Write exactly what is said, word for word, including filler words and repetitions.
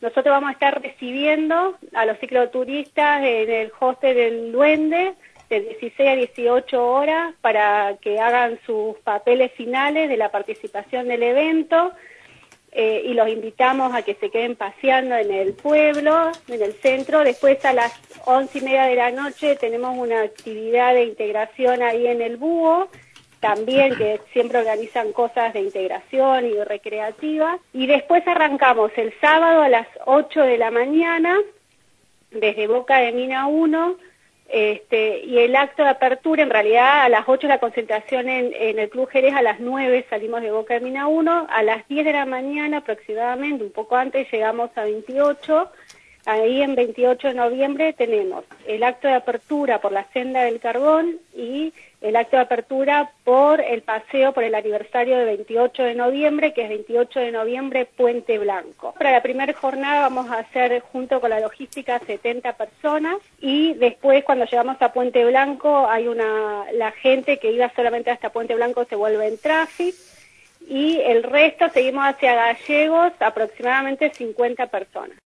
Nosotros vamos a estar recibiendo a los cicloturistas en el hostel del Duende de dieciséis a dieciocho horas para que hagan sus papeles finales de la participación del evento. Eh, y los invitamos a que se queden paseando en el pueblo, en el centro. Después a las once y media de la noche tenemos una actividad de integración ahí en el Búho, también que siempre organizan cosas de integración y recreativas. Y después arrancamos el sábado a las ocho de la mañana, desde Boca de Mina uno, Este, y el acto de apertura, en realidad a las ocho la concentración en, en el Club Jerez, a las nueve salimos de Boca de Mina uno, a las diez de la mañana aproximadamente, un poco antes, llegamos a veintiocho, ahí en veintiocho de noviembre tenemos el acto de apertura por la Senda del Carbón y el acto de apertura por el paseo por el aniversario de veintiocho de noviembre, que es veintiocho de noviembre, Puente Blanco. Para la primera jornada vamos a hacer, junto con la logística, setenta personas, y después cuando llegamos a Puente Blanco hay una, la gente que iba solamente hasta Puente Blanco se vuelve en tráfico, y el resto seguimos hacia Gallegos, aproximadamente cincuenta personas.